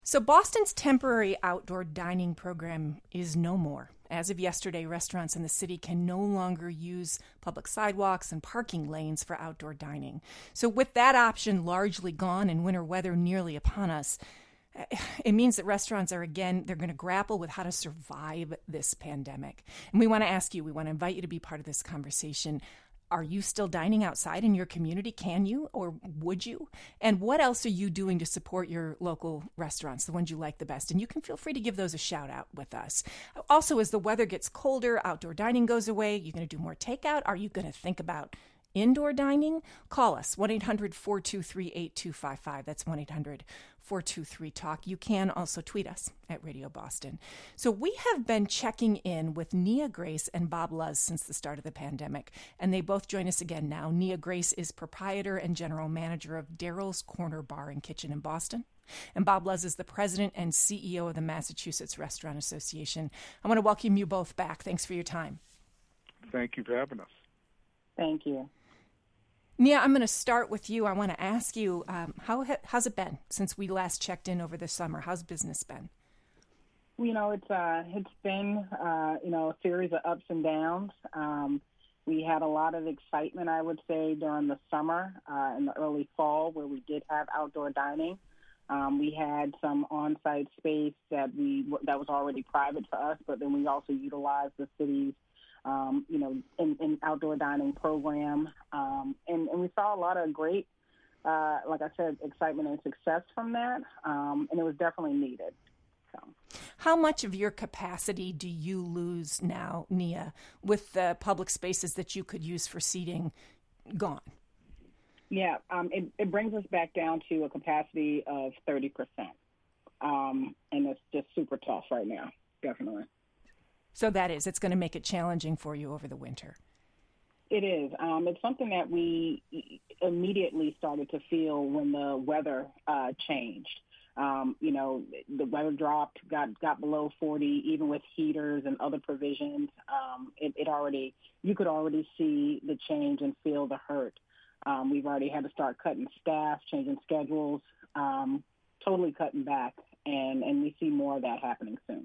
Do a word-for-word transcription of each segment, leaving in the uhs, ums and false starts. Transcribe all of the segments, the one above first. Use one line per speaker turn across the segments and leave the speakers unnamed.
So Boston's temporary outdoor dining program is no more. As of yesterday, restaurants in the city can no longer use public sidewalks and parking lanes for outdoor dining. So with that option largely gone and winter weather nearly upon us, it means that restaurants are, again, they're going to grapple with how to survive this pandemic. And we want to ask you, we want to invite you to be part of this conversation. Are you still dining outside in your community? Can you, or would you? And what else are you doing to support your local restaurants, the ones you like the best? And you can feel free to give those a shout out with us. Also, as the weather gets colder, outdoor dining goes away. You're going to do more takeout? Are you going to think about indoor dining? Call us, one eight hundred four two three eight two five five. That's one eight hundred four two three talk. You can also tweet us at Radio Boston. So we have been checking in with Nia Grace and Bob Luz since the start of the pandemic, and they both join us again now. Nia Grace is proprietor and general manager of Daryl's Corner Bar and Kitchen in Boston. And Bob Luz is the president and C E O of the Massachusetts Restaurant Association. I want to welcome you both back. Thanks for your time.
Thank you for having us.
Thank you.
Nia, I'm going to start with you. I want to ask you, um, how how's it been since we last checked in over the summer? How's business been?
You know, it's uh, it's been uh, you know a series of ups and downs. Um, we had a lot of excitement, I would say, during the summer uh, and the early fall, where we did have outdoor dining. Um, we had some on-site space that we that was already private for us, but then we also utilized the city's Um, you know, in, in outdoor dining program. Um, and, and we saw a lot of great, uh, like I said, excitement and success from that. Um, and it was definitely needed. So.
How much of your capacity do you lose now, Nia, with the public spaces that you could use for seating gone?
Yeah, um, it, it brings us back down to a capacity of thirty percent. Um, and it's just super tough right now, definitely.
So that is, it's going to make it challenging for you over the winter.
It is. Um, it's something that we immediately started to feel when the weather uh, changed. Um, you know, the weather dropped, got got below forty, even with heaters and other provisions. Um, it, it already, you could already see the change and feel the hurt. Um, we've already had to start cutting staff, changing schedules, um, totally cutting back, and, and we see more of that happening soon.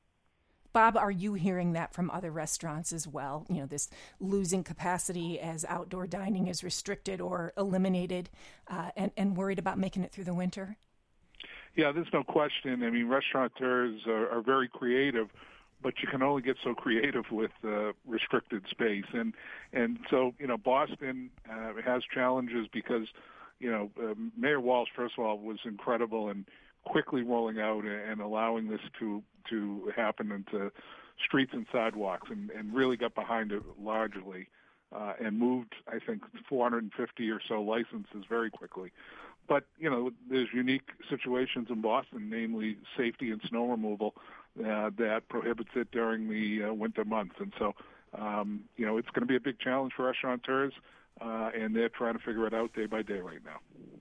Bob, are you hearing that from other restaurants as well? You know, this losing capacity as outdoor dining is restricted or eliminated, uh, and, and worried about making it through the winter?
Yeah, there's no question. I mean, restaurateurs are, are very creative, but you can only get so creative with uh, restricted space. And and so, you know, Boston uh, has challenges because, you know, uh, Mayor Walsh, first of all, was incredible and quickly rolling out and allowing this to to happen into streets and sidewalks, and, and really got behind it largely, uh, and moved, I think, four hundred fifty or so licenses very quickly. But, you know, there's unique situations in Boston, namely safety and snow removal, uh, that prohibits it during the uh, winter months. And so, um, you know, it's going to be a big challenge for restaurateurs, uh, and they're trying to figure it out day by day right now.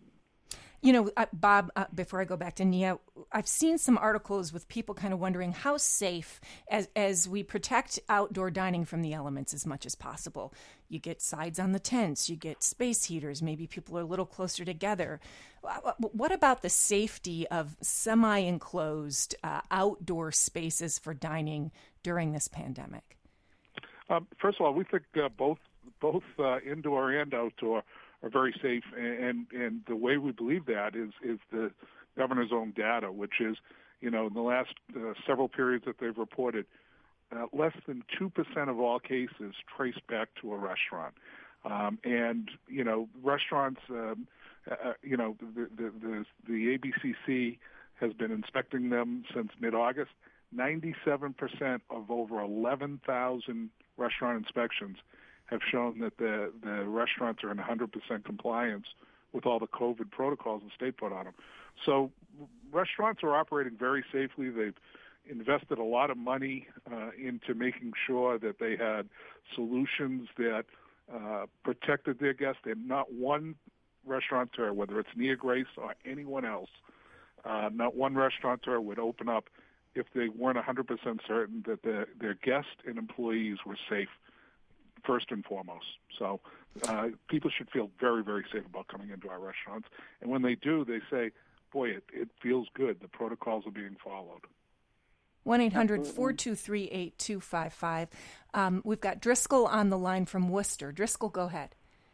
You know, uh, Bob, uh, before I go back to Nia, I've seen some articles with people kind of wondering how safe, as as we protect outdoor dining from the elements as much as possible. You get sides on the tents, you get space heaters, maybe people are a little closer together. What about the safety of semi-enclosed uh, outdoor spaces for dining during this pandemic?
Um, first of all, we think uh, both both uh, indoor and outdoor are very safe, and and the way we believe that is is the governor's own data, which is, you know, in the last uh, several periods that they've reported, uh, less than two percent of all cases trace back to a restaurant. Um, and, you know, restaurants, um, uh, you know, the, the, the, the A B C C has been inspecting them since mid-August. ninety-seven percent of over eleven thousand restaurant inspections have shown that the, the restaurants are in one hundred percent compliance with all the COVID protocols the state put on them. So restaurants are operating very safely. They've invested a lot of money uh, into making sure that they had solutions that uh, protected their guests. And not one restaurateur, whether it's Nia Grace or anyone else, uh, not one restaurateur would open up if they weren't one hundred percent certain that the, their guests and employees were safe first and foremost. So uh, people should feel very, very safe about coming into our restaurants. And when they do, they say, boy, it, it feels good. The protocols are being followed.
one eight hundred four two three eight two five five. Um, we've got Driscoll on the line from Worcester. Driscoll, go ahead.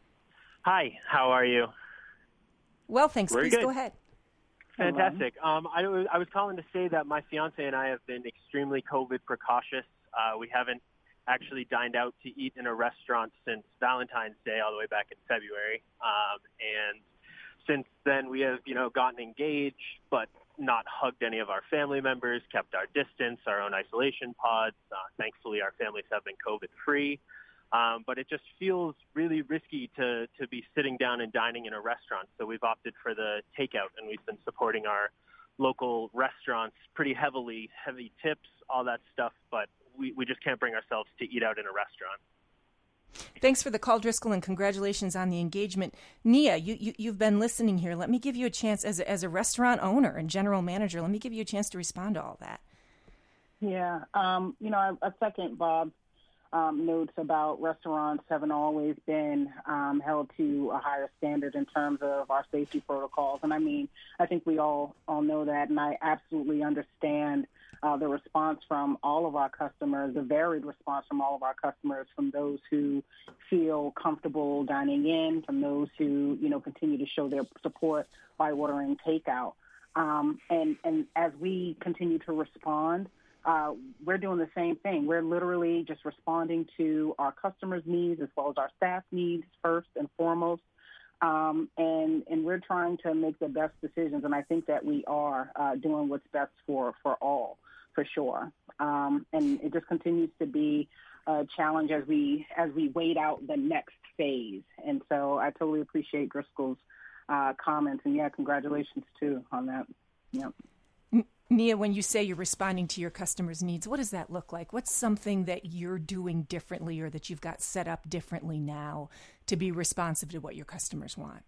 Hi, how are you?
Well, thanks.
Very
Please
good.
go ahead.
Fantastic. Um, I, was, I was calling to say that my fiance and I have been extremely COVID precautious. Uh, we haven't actually dined out to eat in a restaurant since Valentine's Day, all the way back in February. Um, and since then, we have, you know, gotten engaged, but not hugged any of our family members, kept our distance, our own isolation pods. Uh, thankfully, our families have been COVID-free. Um, but it just feels really risky to, to be sitting down and dining in a restaurant. So we've opted for the takeout, and we've been supporting our local restaurants pretty heavily, heavy tips, all that stuff. But we, we just can't bring ourselves to eat out in a restaurant.
Thanks for the call, Driscoll, and congratulations on the engagement. Nia, you, you, you've been listening here. Let me give you a chance as a, as a restaurant owner and general manager. Let me give you a chance to respond to all that.
Yeah, um, you know, I, I second Bob's um, notes about restaurants haven't always been um, held to a higher standard in terms of our safety protocols. And I mean, I think we all, all know that, and I absolutely understand uh, the response from all of our customers, the varied response from all of our customers, from those who feel comfortable dining in, from those who, you know, continue to show their support by ordering takeout. Um, and, and as we continue to respond, Uh, we're doing the same thing. We're literally just responding to our customers' needs as well as our staff needs first and foremost. Um, and, and we're trying to make the best decisions. And I think that we are uh, doing what's best for, for all, for sure. Um, and it just continues to be a challenge as we as we wait out the next phase. And so I totally appreciate Driscoll's uh, comments. And, yeah, congratulations, too, on that. Yeah.
Nia, when you say you're responding to your customers' needs, what does that look like? What's something that you're doing differently or that you've got set up differently now to be responsive to what your customers want?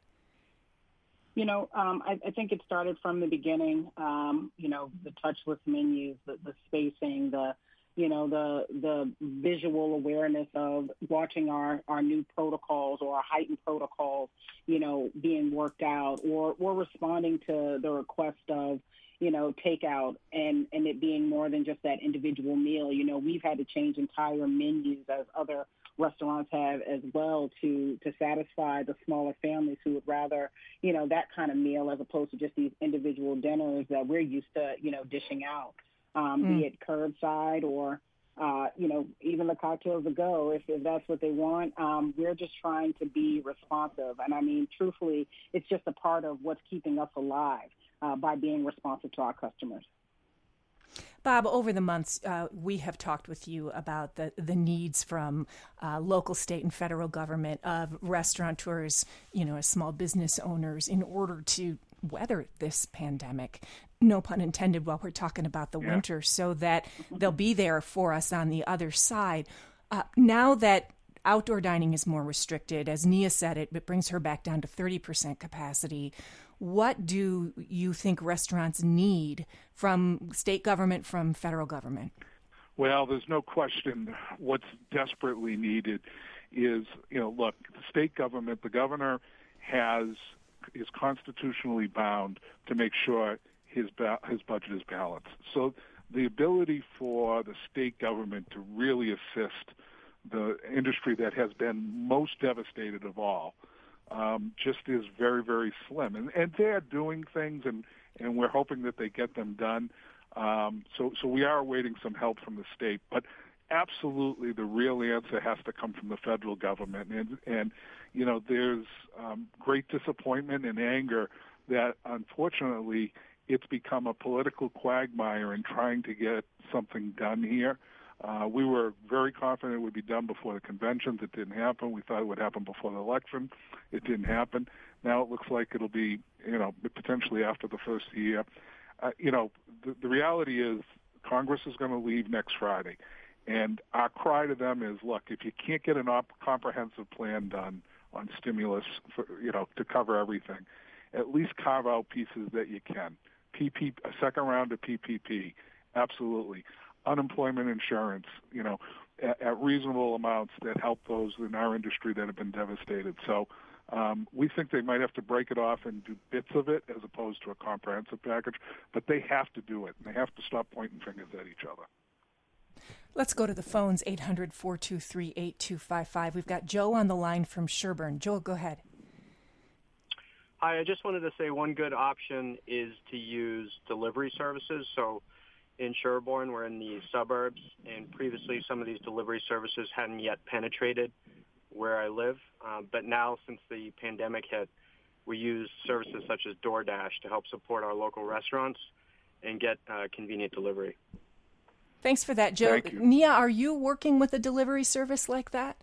You know, um, I, I think it started from the beginning, um, you know, the touchless menus, the, the spacing, the, you know, the the visual awareness of watching our, our new protocols or our heightened protocols, you know, being worked out, or, or responding to the request of, you know, takeout and, and it being more than just that individual meal. You know, we've had to change entire menus as other restaurants have as well to, to satisfy the smaller families who would rather, you know, that kind of meal as opposed to just these individual dinners that we're used to, you know, dishing out, um, mm. be it curbside or, uh, you know, even the cocktails to go, if, if that's what they want. Um, we're just trying to be responsive. And I mean, truthfully, it's just a part of what's keeping us alive. Uh, by being responsive to our customers.
Bob, over the months, uh, we have talked with you about the, the needs from uh, local, state, and federal government of restaurateurs, you know, as small business owners in order to weather this pandemic, no pun intended, while we're talking about the yeah. winter, so that they'll be there for us on the other side. Uh, now that outdoor dining is more restricted, as Nia said, it, it brings her back down to thirty percent capacity. What do you think restaurants need from state government, from federal government?
Well, there's no question what's desperately needed is, you know, look, the state government, the governor has is constitutionally bound to make sure his ba- his budget is balanced. So the ability for the state government to really assist the industry that has been most devastated of all Um, just is very, very slim. And, and they're doing things, and, and we're hoping that they get them done. Um, so, so we are awaiting some help from the state. But absolutely the real answer has to come from the federal government. And, and you know, there's um, great disappointment and anger that, unfortunately, it's become a political quagmire in trying to get something done here. Uh, we were very confident it would be done before the conventions. It didn't happen. We thought it would happen before the election. It didn't happen. Now it looks like it'll be, you know, potentially after the first year. Uh, you know, the, the reality is Congress is going to leave next Friday. And our cry to them is, look, if you can't get an op- comprehensive plan done on stimulus, for, you know, to cover everything, at least carve out pieces that you can. P P, a second round of P P P, absolutely. Unemployment insurance, you know, at, at reasonable amounts that help those in our industry that have been devastated. So Um, we think they might have to break it off and do bits of it as opposed to a comprehensive package, but they have to do it, and they have to stop pointing fingers at each other.
Let's go to the phones, eight hundred, four two three, eight two five five. We've got Joe on the line from Sherburne. Joe, go ahead.
Hi, I just wanted to say one good option is to use delivery services. So in Sherburne, we're in the suburbs, and previously some of these delivery services hadn't yet penetrated where I live. Um, but now, since the pandemic hit, we use services such as DoorDash to help support our local restaurants and get uh, convenient delivery.
Thanks for that, Joe. Nia, are you working with a delivery service like that?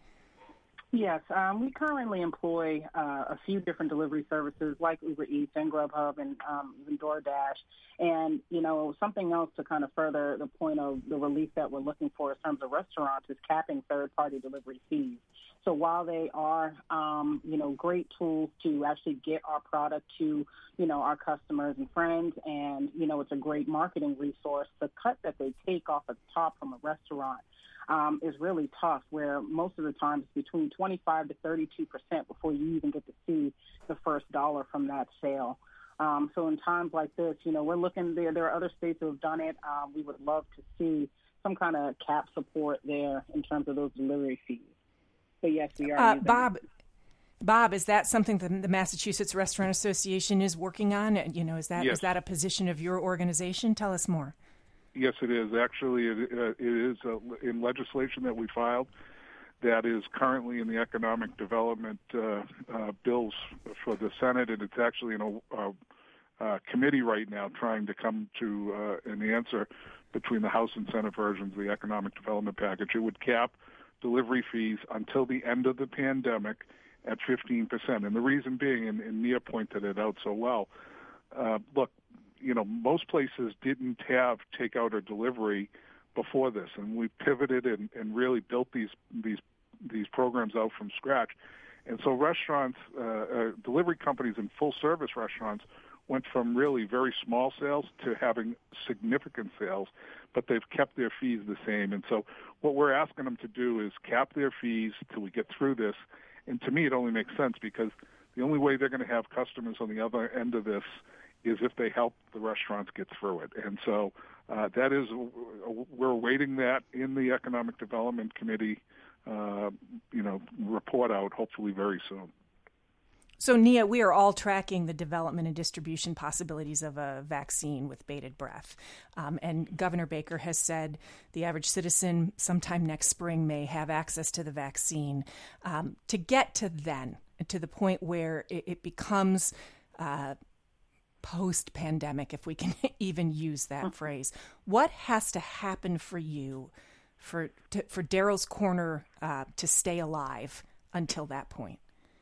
Yes, um, we currently employ uh, a few different delivery services like Uber Eats and Grubhub and um, even DoorDash. And, you know, something else to kind of further the point of the relief that we're looking for in terms of restaurants is capping third-party delivery fees. So while they are, um, you know, great tools to actually get our product to, you know, our customers and friends, and, you know, it's a great marketing resource, the cut that they take off the top from a restaurant um, is really tough, where most of the time it's between twenty-five to thirty-two percent before you even get to see the first dollar from that sale. Um, so in times like this, you know, we're looking there. There are other states who have done it. Um, we would love to see some kind of cap support there in terms of those delivery fees. But yes, we are.
Uh, Bob, it. Bob, is that something that the Massachusetts Restaurant Association is working on? You know, is that
yes.
is that a position of your organization? Tell us more.
Yes, it is. Actually, it, uh, it is uh, in legislation that we filed that is currently in the economic development uh, uh, bills for the Senate, and it's actually in a, a, a committee right now trying to come to uh, an answer between the House and Senate versions of the economic development package. It would cap delivery fees until the end of the pandemic at fifteen percent. And the reason being, and, and Nia pointed it out so well, uh, look, you know, most places didn't have takeout or delivery before this, and we pivoted and, and really built these these these programs out from scratch. And so restaurants, uh, uh, delivery companies and full-service restaurants went from really very small sales to having significant sales, but they've kept their fees the same. And so what we're asking them to do is cap their fees till we get through this. And to me, it only makes sense because the only way they're going to have customers on the other end of this is if they help the restaurants get through it. And so uh, that is, we're awaiting that in the Economic Development Committee, uh, you know, report out hopefully very soon.
So, Nia, we are all tracking the development and distribution possibilities of a vaccine with bated breath. Um, and Governor Baker has said the average citizen sometime next spring may have access to the vaccine. Um, to get to then, to the point where it, it becomes uh, post-pandemic, if we can even use that phrase, what has to happen for you for, to, for Daryl's Corner uh, to stay alive until that point?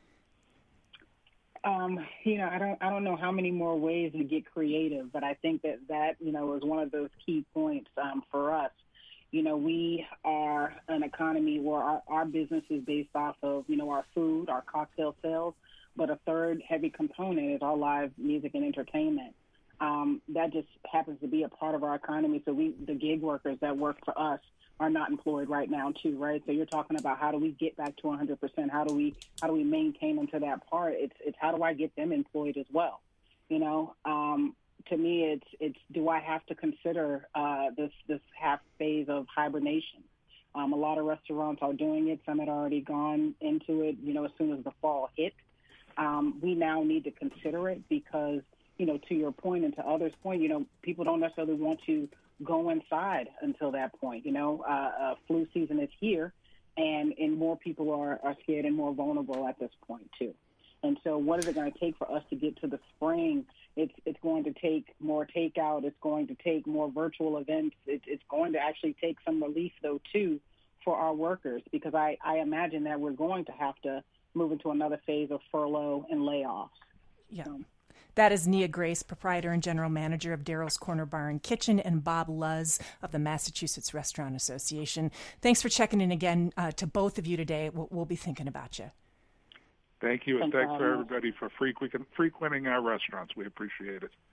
Um, you know, I don't, I don't know how many more ways to get creative, but I think that that, you know, is one of those key points um, for us. You know, we are an economy where our, our business is based off of, you know, our food, our cocktail sales, but a third heavy component is our live music and entertainment. Um, that just happens to be a part of our economy. So we, the gig workers that work for us, are not employed right now too, right? So you're talking about how do we get back to one hundred percent? How do we how do we maintain them to that part? It's it's how do I get them employed as well? You know, um, to me, it's it's do I have to consider uh, this this half phase of hibernation? Um, a lot of restaurants are doing it. Some had already gone into it. You know, as soon as the fall hit, um, we now need to consider it because you know, to your point and to others' point, you know, people don't necessarily want to go inside until that point. You know, uh, uh, flu season is here, and, and more people are, are scared and more vulnerable at this point, too. And so what is it going to take for us to get to the spring? It's it's going to take more takeout. It's going to take more virtual events. It, it's going to actually take some relief, though, too, for our workers, because I, I imagine that we're going to have to move into another phase of furlough and layoffs.
Yeah. So, that is Nia Grace, proprietor and general manager of Daryl's Corner Bar and Kitchen, and Bob Luz of the Massachusetts Restaurant Association. Thanks for checking in again uh, to both of you today. We'll, we'll be thinking about you.
Thank you, and thanks, thanks for everybody for frequenting our restaurants. We appreciate it.